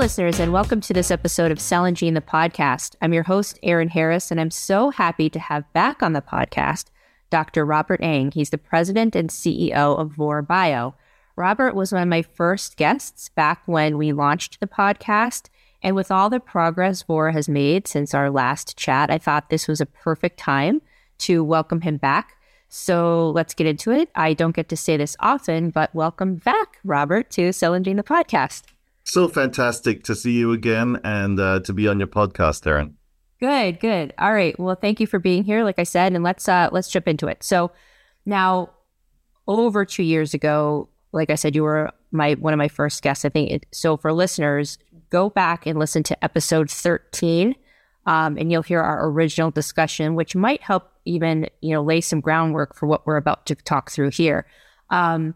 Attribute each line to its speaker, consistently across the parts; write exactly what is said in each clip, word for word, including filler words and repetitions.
Speaker 1: listeners, and welcome to this episode of Cell and Gene, the podcast. I'm your host, Erin Harris, and I'm so happy to have back on the podcast Doctor Robert Ang. He's the president and C E O of Vor Bio. Robert was one of my first guests back when we launched the podcast, and with all the progress Vor has made since our last chat, I thought this was a perfect time to welcome him back. So let's get into it. I don't get to say this often, but welcome back, Robert, to Cell and Gene, the podcast.
Speaker 2: So fantastic to see you again and uh, to be on your podcast, Erin.
Speaker 1: Good, good. All right. Well, thank you for being here, like I said, and let's uh, let's jump into it. So now, over two years ago, like I said, you were my one of my first guests. I think it, so. For listeners, go back and listen to episode thirteen, um, and you'll hear our original discussion, which might help even you know lay some groundwork for what we're about to talk through here. Um,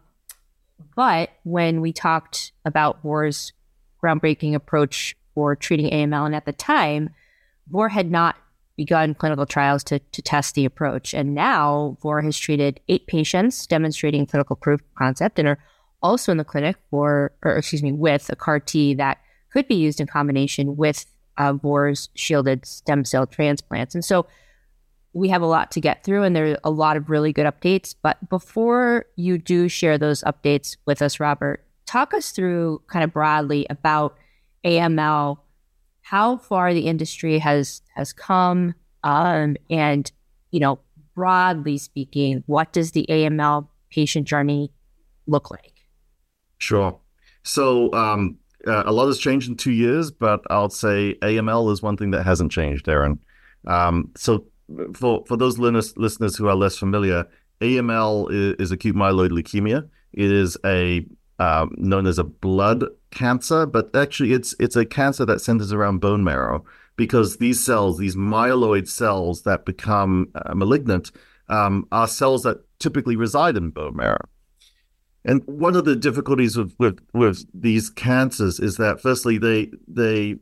Speaker 1: But when we talked about Vor's groundbreaking approach for treating A M L, and at the time, Vor had not begun clinical trials to, to test the approach. And now Vor has treated eight patients demonstrating clinical proof of concept and are also in the clinic for, or excuse me, with a C A R T that could be used in combination with uh, Vor's shielded stem cell transplants. And so we have a lot to get through, and there are a lot of really good updates. But before you do share those updates with us, Robert, talk us through kind of broadly about A M L, how far the industry has has come, um, and, you know, broadly speaking, what does the A M L patient journey look like?
Speaker 2: Sure. So um, uh, a lot has changed in two years, but I'll say A M L is one thing that hasn't changed, Erin. Um, so For for those listeners who are less familiar, A M L is, is acute myeloid leukemia. It is a um, known as a blood cancer, but actually it's it's a cancer that centers around bone marrow, because these cells, these myeloid cells that become uh, malignant, um, are cells that typically reside in bone marrow. And one of the difficulties with with, with these cancers is that, firstly, they they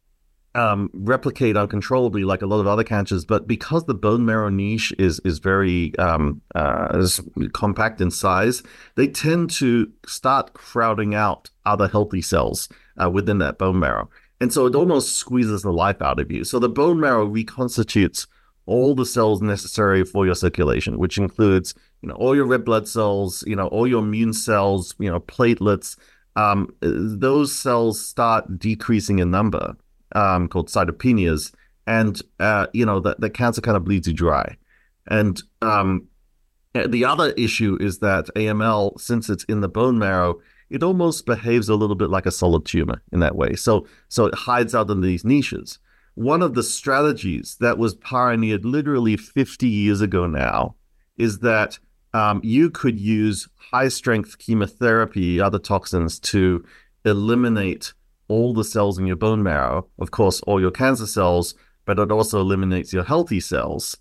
Speaker 2: Um, replicate uncontrollably like a lot of other cancers, but because the bone marrow niche is is very um, uh, is compact in size, they tend to start crowding out other healthy cells uh, within that bone marrow, and so it almost squeezes the life out of you. So the bone marrow reconstitutes all the cells necessary for your circulation, which includes you know all your red blood cells, you know all your immune cells, you know platelets. Um, those cells start decreasing in number. Um, called cytopenias, and uh, you know the, the cancer kind of bleeds you dry. And um, the other issue is that A M L, since it's in the bone marrow, it almost behaves a little bit like a solid tumor in that way. So, so it hides out in these niches. One of the strategies that was pioneered literally fifty years ago now is that um, you could use high-strength chemotherapy, other toxins, to eliminate all the cells in your bone marrow, of course, all your cancer cells, but it also eliminates your healthy cells.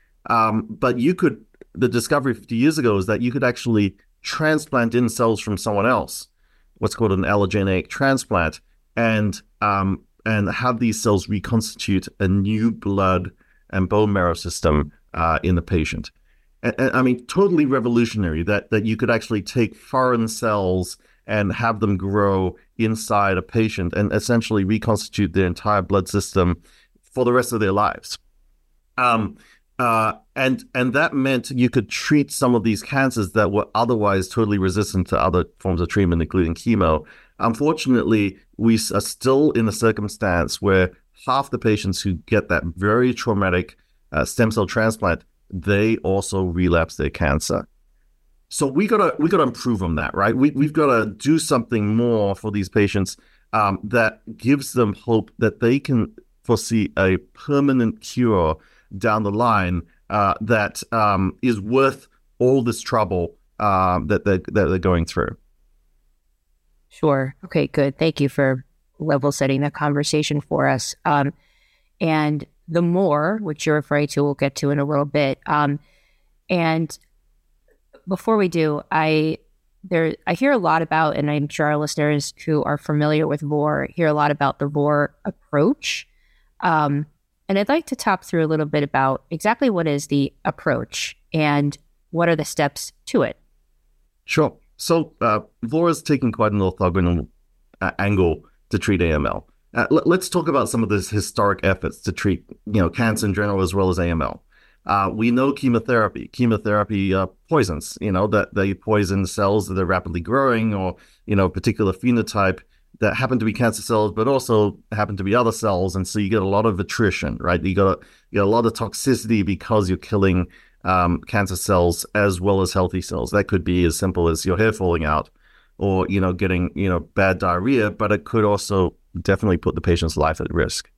Speaker 2: Um, but you could, the discovery fifty years ago is that you could actually transplant in cells from someone else, what's called an allogeneic transplant, and um, and have these cells reconstitute a new blood and bone marrow system uh, in the patient. And, and I mean, totally revolutionary that that you could actually take foreign cells and have them grow inside a patient and essentially reconstitute their entire blood system for the rest of their lives. Um, uh, and and that meant you could treat some of these cancers that were otherwise totally resistant to other forms of treatment, including chemo. Unfortunately, we are still in a circumstance where half the patients who get that very traumatic uh, stem cell transplant, they also relapse their cancer. So we gotta we gotta improve on that, right? We we've got to do something more for these patients um, that gives them hope that they can foresee a permanent cure down the line uh, that um, is worth all this trouble um, that they're, that they're going through.
Speaker 1: Sure. Okay. Good. Thank you for level setting that conversation for us. Um, and the more, which you're referring to, we'll get to in a little bit. Um, and Before we do, I there I hear a lot about, and I'm sure our listeners who are familiar with Vor hear a lot about the Vor approach. Um, and I'd like to talk through a little bit about exactly what is the approach and what are the steps to it.
Speaker 2: Sure. So uh, Vor is taking quite an orthogonal uh, angle to treat A M L. Uh, l- let's talk about some of these historic efforts to treat, you know, cancer in general as well as A M L. Uh, we know chemotherapy. Chemotherapy uh, poisons, you know, that they poison cells that are rapidly growing or, you know, particular phenotype that happen to be cancer cells, but also happen to be other cells. And so you get a lot of attrition, right? You got a, you get a lot of toxicity because you're killing um, cancer cells as well as healthy cells. That could be as simple as your hair falling out or, you know, getting, you know, bad diarrhea, but it could also definitely put the patient's life at risk.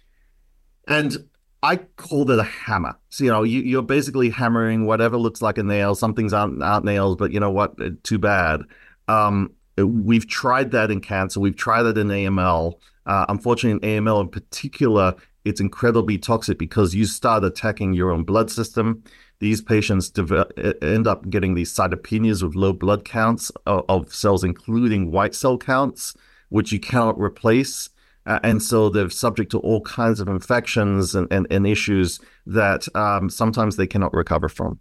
Speaker 2: And I called it a hammer. So, you know, you, you're basically hammering whatever looks like a nail. Some things aren't, aren't nails, but you know what? Too bad. Um, we've tried that in cancer. We've tried that in A M L. Uh, unfortunately, in A M L in particular, it's incredibly toxic because you start attacking your own blood system. These patients develop, end up getting these cytopenias with low blood counts of, of cells, including white cell counts, which you cannot replace. Uh, and so they're subject to all kinds of infections and, and, and issues that um, sometimes they cannot recover from.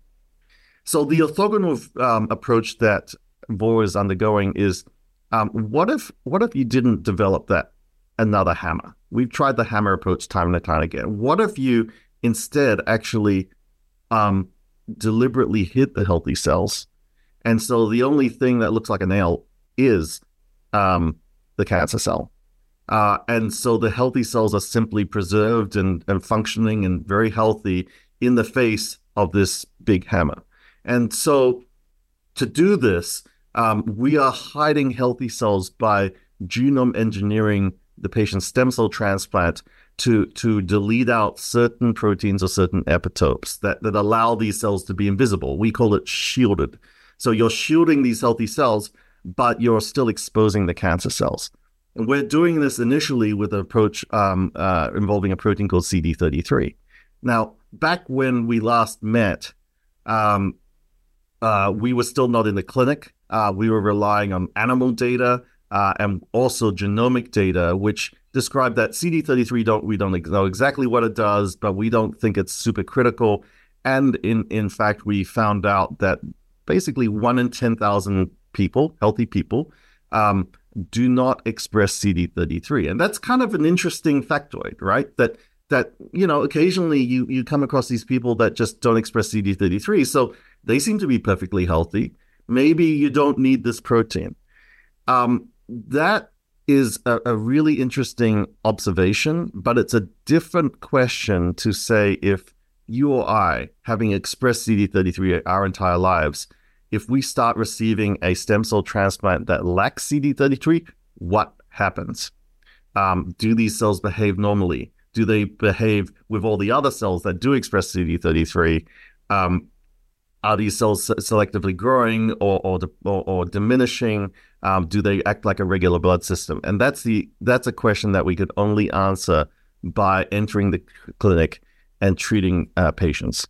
Speaker 2: So the orthogonal um, approach that Vor is undergoing is, um, what if what if you didn't develop that another hammer? We've tried the hammer approach time and time again. What if you instead actually um, deliberately hit the healthy cells? And so the only thing that looks like a nail is um, the cancer cell. Uh, and so the healthy cells are simply preserved and, and functioning and very healthy in the face of this big hammer. And so to do this, um, we are hiding healthy cells by genome engineering the patient's stem cell transplant to, to delete out certain proteins or certain epitopes that, that allow these cells to be invisible. We call it shielded. So you're shielding these healthy cells, but you're still exposing the cancer cells. And we're doing this initially with an approach um, uh, involving a protein called C D thirty-three. Now, back when we last met, um, uh, we were still not in the clinic. Uh, we were relying on animal data uh, and also genomic data, which described that C D thirty-three, don't we don't know exactly what it does, but we don't think it's super critical. And in, in fact, we found out that basically one in ten thousand people, healthy people, um, do not express C D thirty-three. And that's kind of an interesting factoid, right? That, that you know, occasionally you, you come across these people that just don't express C D thirty-three. So they seem to be perfectly healthy. Maybe you don't need this protein. Um, that is a, a really interesting observation, but it's a different question to say if you or I, having expressed C D thirty-three our entire lives, if we start receiving a stem cell transplant that lacks C D thirty-three, what happens? Um, do these cells behave normally? Do they behave with all the other cells that do express C D thirty-three? Um, are these cells selectively growing or or, or, or diminishing? Um, do they act like a regular blood system? And that's the that's a question that we could only answer by entering the clinic and treating uh, patients.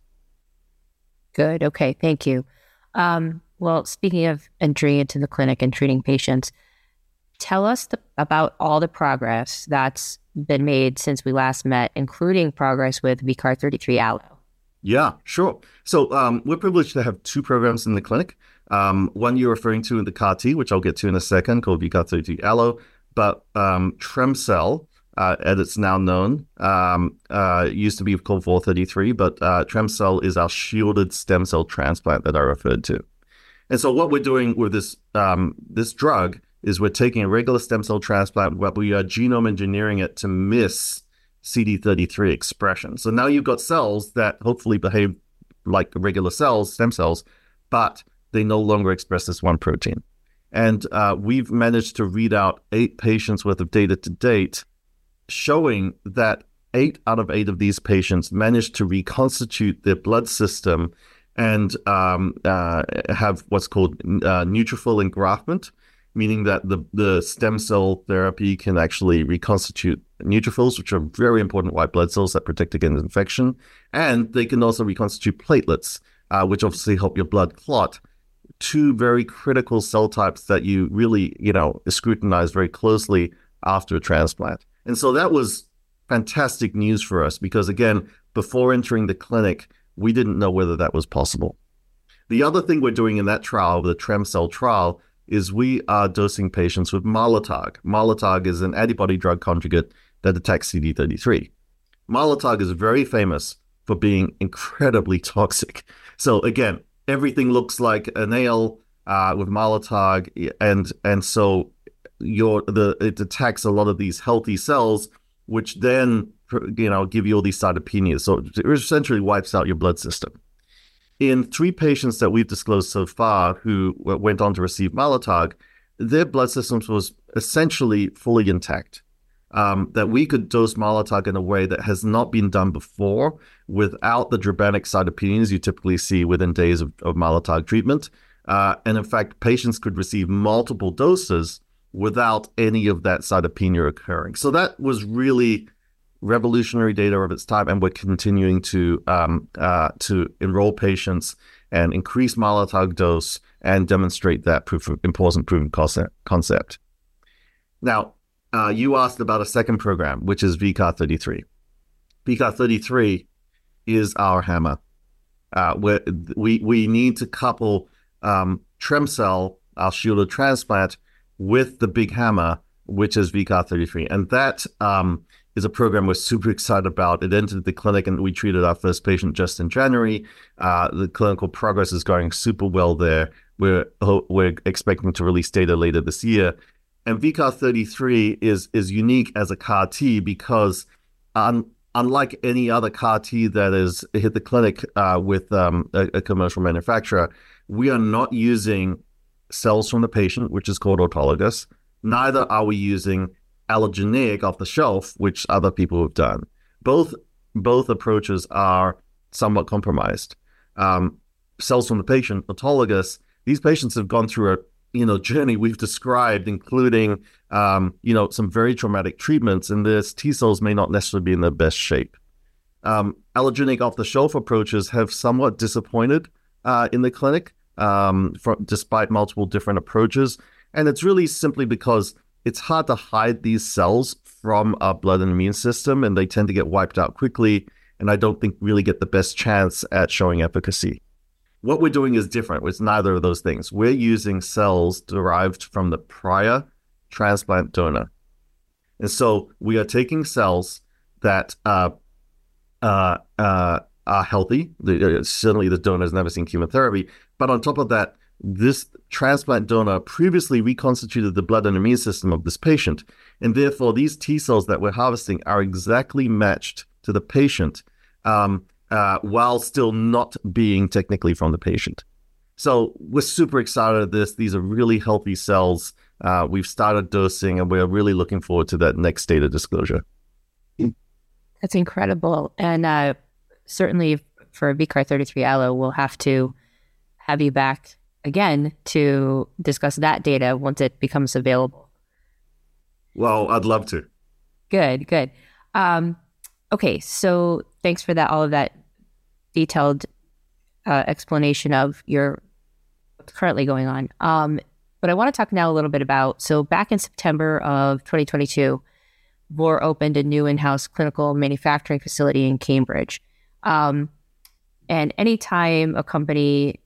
Speaker 1: Good. Okay. Thank you. Um, well, speaking of entry into the clinic and treating patients, tell us the, about all the progress that's been made since we last met, including progress with V C A R thirty-three Allo.
Speaker 2: Yeah, sure. So um, we're privileged to have two programs in the clinic. Um, one you're referring to in the C A R T, which I'll get to in a second, called V C A R thirty-three Allo, but um, Trem-cel, uh, as it's now known, um, uh, used to be called Vor thirty-three, but uh, Trem-cel is our shielded stem cell transplant that I referred to. And so what we're doing with this um, this drug is we're taking a regular stem cell transplant, but we are genome engineering it to miss C D thirty-three expression. So now you've got cells that hopefully behave like regular cells, stem cells, but they no longer express this one protein. And uh, we've managed to read out eight patients worth of data to date, showing that eight out of eight of these patients managed to reconstitute their blood system and um, uh, have what's called uh, neutrophil engraftment, meaning that the, the stem cell therapy can actually reconstitute neutrophils, which are very important white blood cells that protect against infection. And they can also reconstitute platelets, uh, which obviously help your blood clot. Two very critical cell types that you really, you know, scrutinize very closely after a transplant. And so that was fantastic news for us because, again, before entering the clinic, we didn't know whether that was possible. The other thing we're doing in that trial, the Trem-cel trial, is we are dosing patients with Mylotarg. Mylotarg is an antibody drug conjugate that detects C D thirty-three. Mylotarg is very famous for being incredibly toxic. So again, everything looks like a nail uh, with Mylotarg, and and so your the it attacks a lot of these healthy cells, which then you know give you all these cytopenias. So it essentially wipes out your blood system. In three patients that we've disclosed so far who went on to receive Mylotarg, their blood systems was essentially fully intact. Um, that we could dose Mylotarg in a way that has not been done before without the dropamic cytopenias you typically see within days of, of Mylotarg treatment. Uh, and in fact, patients could receive multiple doses without any of that cytopenia occurring. So that was really revolutionary data of its time, and we're continuing to um, uh, to enroll patients and increase Mylotarg dose and demonstrate that proof of important proof of concept. concept. Now, uh, you asked about a second program, which is V C A R thirty-three. V C A R thirty-three is our hammer. Uh, where we we need to couple um, Trem-cel, our shielded transplant, with the big hammer, which is V C A R thirty-three, and that um, is a program we're super excited about. It entered the clinic and we treated our first patient just in January. Uh, the clinical progress is going super well there. We're we're expecting to release data later this year. And V C A R thirty-three is is unique as a C A R T because un, unlike any other C A R T that has hit the clinic uh, with um, a, a commercial manufacturer, we are not using cells from the patient, which is called autologous. Neither are we using allogeneic off the shelf, which other people have done. Both both approaches are somewhat compromised. Um, cells from the patient, autologous, these patients have gone through a you know journey we've described, including um, you know some very traumatic treatments, and their T cells may not necessarily be in their best shape. Um, allogeneic off the shelf approaches have somewhat disappointed uh, in the clinic, um, for, despite multiple different approaches, and it's really simply because it's hard to hide these cells from our blood and immune system, and they tend to get wiped out quickly, and I don't think really get the best chance at showing efficacy. What we're doing is different. It's neither of those things. We're using cells derived from the prior transplant donor. And so we are taking cells that uh, uh, uh, are healthy. The, uh, certainly the donor has never seen chemotherapy, but on top of that, this transplant donor previously reconstituted the blood and immune system of this patient, and therefore these T cells that we're harvesting are exactly matched to the patient, um, uh, while still not being technically from the patient. So we're super excited at this. These are really healthy cells. Uh, we've started dosing, and we're really looking forward to that next data disclosure.
Speaker 1: That's incredible, and uh, certainly for V C A R thirty-three Allo, we'll have to have you back again to discuss that data once it becomes available.
Speaker 2: Well, I'd love to.
Speaker 1: Good, good. Um, okay, so thanks for that, all of that detailed uh, explanation of your what's currently going on. Um, but I want to talk now a little bit about, so back in September of twenty twenty-two, Vor opened a new in-house clinical manufacturing facility in Cambridge. Um, and anytime a company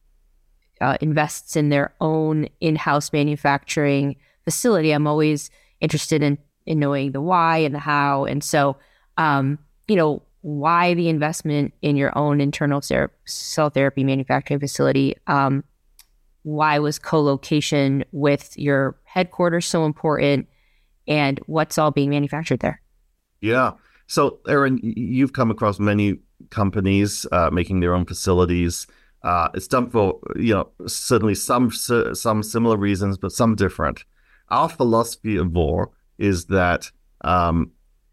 Speaker 1: Uh, invests in their own in-house manufacturing facility, I'm always interested in in knowing the why and the how. And so, um, you know, why the investment in your own internal ther- cell therapy manufacturing facility? Um, why was co-location with your headquarters so important? And what's all being manufactured there?
Speaker 2: Yeah. So, Erin, you've come across many companies uh, making their own facilities. Uh, it's done for, you know, certainly some some similar reasons, but some different. Our philosophy of Vor is that um,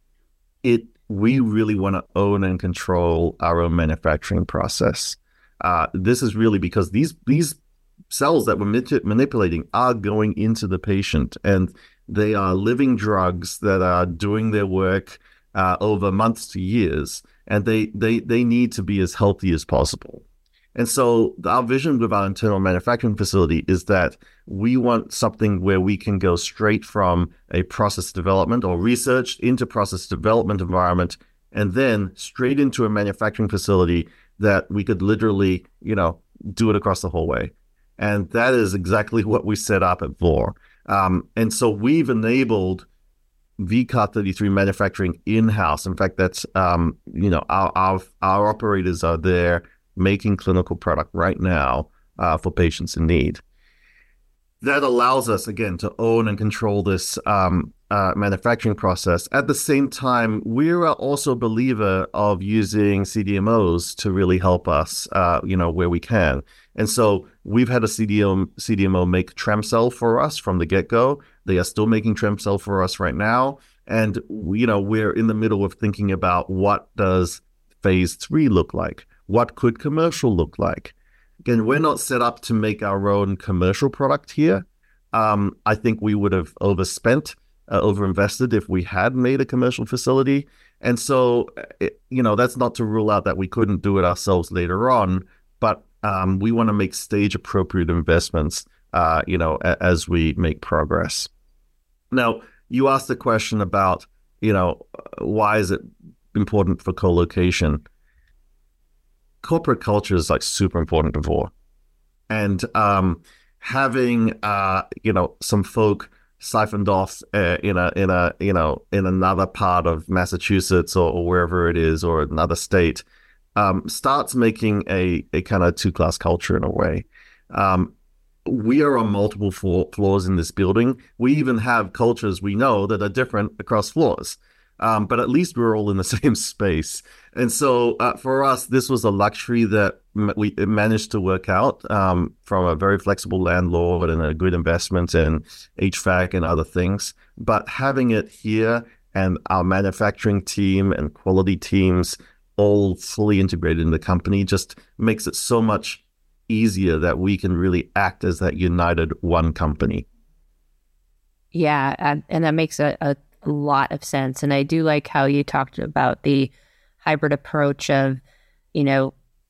Speaker 2: it we really want to own and control our own manufacturing process. Uh, this is really because these these cells that we're manip- manipulating are going into the patient, and they are living drugs that are doing their work uh, over months to years, and they they they need to be as healthy as possible. And so our vision with our internal manufacturing facility is that we want something where we can go straight from a process development or research into process development environment, and then straight into a manufacturing facility that we could literally, you know, do it across the whole way. And that is exactly what we set up at Vor. Um, and so we've enabled V C A R thirty-three manufacturing in-house. In fact, that's, um, you know, our, our, our operators are there making clinical product right now uh, for patients in need. That allows us, again, to own and control this um, uh, manufacturing process. At the same time, we're also a believer of using C D M Os to really help us, uh, you know, where we can. And so we've had a C D M O, C D M O make Trem-cel for us from the get-go. They are still making Trem-cel for us right now. And, you know, we're in the middle of thinking about what does phase three look like? What could commercial look like? Again, we're not set up to make our own commercial product here. Um, I think we would have overspent, uh, overinvested if we had made a commercial facility. And so, it, you know, that's not to rule out that we couldn't do it ourselves later on, but um, we want to make stage-appropriate investments, uh, you know, a- as we make progress. Now, you asked the question about, you know, why is it important for co-location? Corporate culture is like super important to Vor. And um, having, uh, you know, some folk siphoned off uh, in a, in a, you know, in another part of Massachusetts or, or wherever it is, or another state, um, starts making a, a kind of two-class culture in a way. Um, we are on multiple floor, floors in this building. We even have cultures we know that are different across floors. Um, but at least we're all in the same space. And so uh, for us, this was a luxury that m- we managed to work out um, from a very flexible landlord and a good investment in H V A C and other things. But having it here and our manufacturing team and quality teams all fully integrated in the company just makes it so much easier that we can really act as that united one company.
Speaker 1: Yeah, and, and that makes a, a a lot of sense. And I do like how you talked about the hybrid approach of, you know,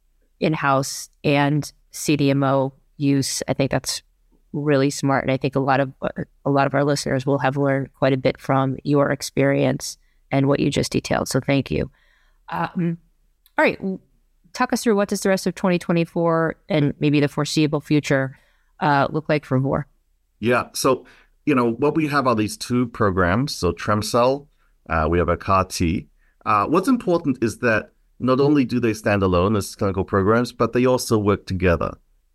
Speaker 1: in-house and C D M O use. I think that's really smart. And I think a lot of a lot of our listeners will have learned quite a bit from your experience and what you just detailed. So thank you. Um, all right. Talk us through, what does the rest of twenty twenty-four and maybe the foreseeable future uh, look like for Vor?
Speaker 2: Yeah. So, you know, what we have are these two programs. So Trem-cel, uh, we have a C A R T. Uh, what's important is that not only do they stand alone as clinical programs, but they also work together.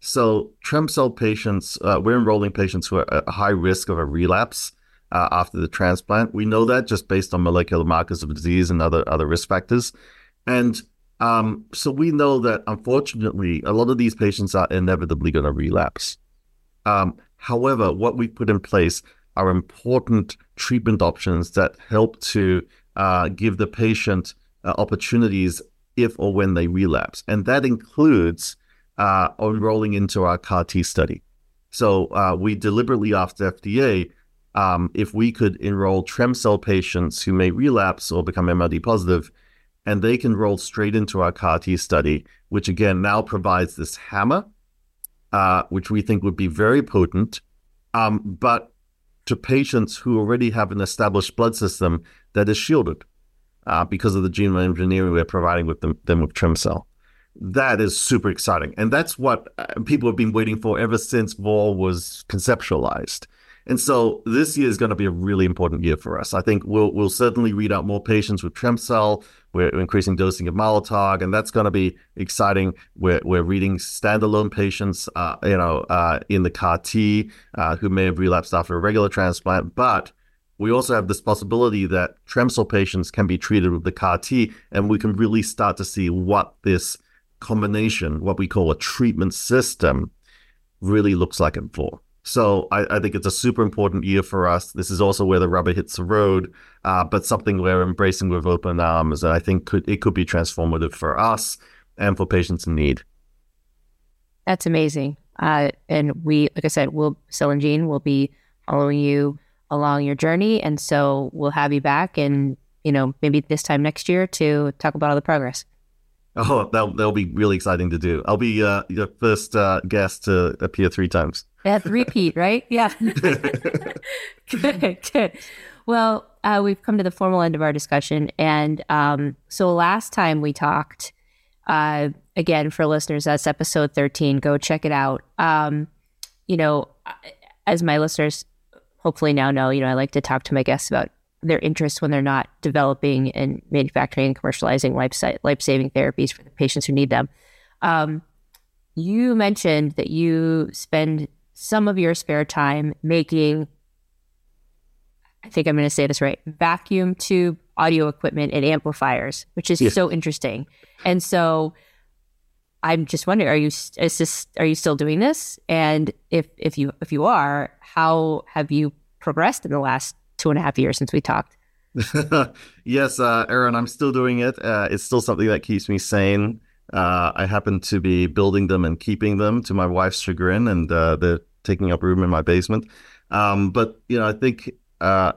Speaker 2: So Trem-cel patients, uh, we're enrolling patients who are at high risk of a relapse uh, after the transplant. We know that just based on molecular markers of disease and other, other risk factors. And um, so we know that, unfortunately, a lot of these patients are inevitably going to relapse. Um, However, what we put in place are important treatment options that help to uh, give the patient uh, opportunities if or when they relapse. And that includes uh, enrolling into our C A R T study. So uh, we deliberately asked F D A um, if we could enroll Trem-cel patients who may relapse or become M R D positive, and they can roll straight into our C A R T study, which again now provides this hammer, Uh, which we think would be very potent, um, but to patients who already have an established blood system that is shielded uh, because of the genome engineering we're providing with them, them with Trem-cel. That is super exciting. And that's what uh, people have been waiting for ever since Vor was conceptualized. And so this year is going to be a really important year for us. I think we'll we'll certainly read out more patients with Trem-cel. We're increasing dosing of Mylotarg, and that's going to be exciting. We're we're reading standalone patients, uh, you know, uh, in the C A R T uh, who may have relapsed after a regular transplant. But we also have this possibility that Trem-cel patients can be treated with the C A R T, and we can really start to see what this combination, what we call a treatment system, really looks like at Vor. So I, I think it's a super important year for us. This is also where the rubber hits the road, uh, but something we're embracing with open arms, and I think could it could be transformative for us and for patients in need.
Speaker 1: That's amazing. Uh, and we, like I said, we'll, Cell and Gene will be following you along your journey. And so we'll have you back and, you know, maybe this time next year to talk about all the progress.
Speaker 2: Oh, that'll, that'll be really exciting to do. I'll be uh, your first uh, guest to appear three times.
Speaker 1: That's repeat, right? Yeah. Good, good. Well, uh, we've come to the formal end of our discussion. And um, so last time we talked, uh, again, for listeners, that's episode thirteen. Go check it out. Um, you know, as my listeners hopefully now know, you know, I like to talk to my guests about their interests when they're not developing and manufacturing and commercializing life life-saving therapies for the patients who need them. Um, you mentioned that you spend some of your spare time making, I think I'm going to say this right, vacuum tube audio equipment and amplifiers, which is yeah. so interesting. And so I'm just wondering, are you is this are you still doing this? And if if you if you are, how have you progressed in the last two and a half years since we talked?
Speaker 2: Yes, uh, Erin, I'm still doing it. Uh, it's still something that keeps me sane. Uh, I happen to be building them and keeping them to my wife's chagrin, and uh, they're taking up room in my basement. Um, but you know, I think. Uh,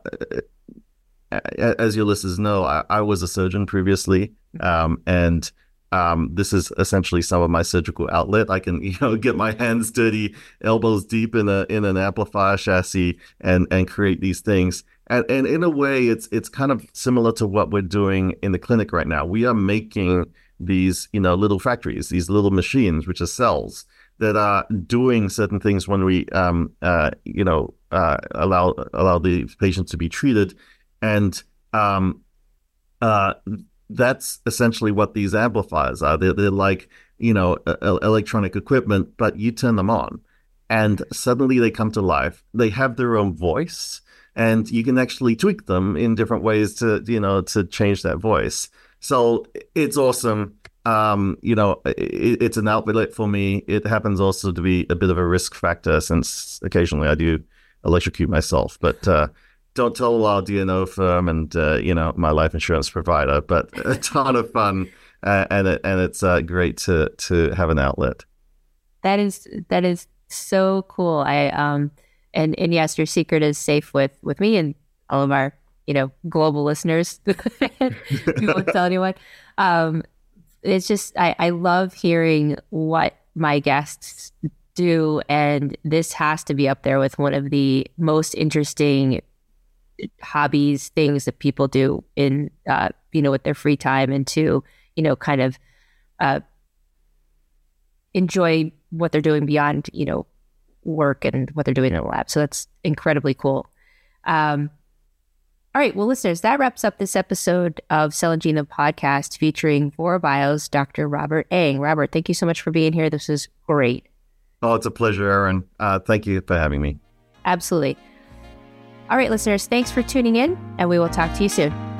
Speaker 2: as your listeners know, I, I was a surgeon previously, um, and um, this is essentially some of my surgical outlet. I can, you know, get my hands dirty, elbows deep in a in an amplifier chassis, and and create these things. And and in a way, it's it's kind of similar to what we're doing in the clinic right now. We are making these, you know, little factories, these little machines, which are cells that are doing certain things when we, um, uh, you know, uh, allow allow the patient to be treated. And um, uh, that's essentially what these amplifiers are. They're, they're like, you know, uh, electronic equipment, but you turn them on and suddenly they come to life. They have their own voice, and you can actually tweak them in different ways to, you know, to change that voice. So it's awesome. Um, you know, it, it's an outlet for me. It happens also to be a bit of a risk factor since occasionally I do electrocute myself, but uh, don't tell our D and O firm and, uh, you know, my life insurance provider, but a ton of fun. Uh, and it, and it's uh, great to to have an outlet.
Speaker 1: That is that is so cool. I um and and yes, your secret is safe with with me and all of our, you know, global listeners. You won't tell anyone. Um, it's just I I love hearing what my guests do, and this has to be up there with one of the most interesting hobbies, things that people do in, uh, you know, with their free time, and to, you know, kind of uh, enjoy what they're doing beyond, you know, work and what they're doing in the lab. So that's incredibly cool. Um, all right. Well, listeners, that wraps up this episode of Cell and Gene, the podcast featuring Vor Bio's Doctor Robert Ang. Robert, thank you so much for being here. This is great.
Speaker 2: Oh, it's a pleasure, Erin. Uh, thank you for having me.
Speaker 1: Absolutely. All right, listeners, thanks for tuning in, and we will talk to you soon.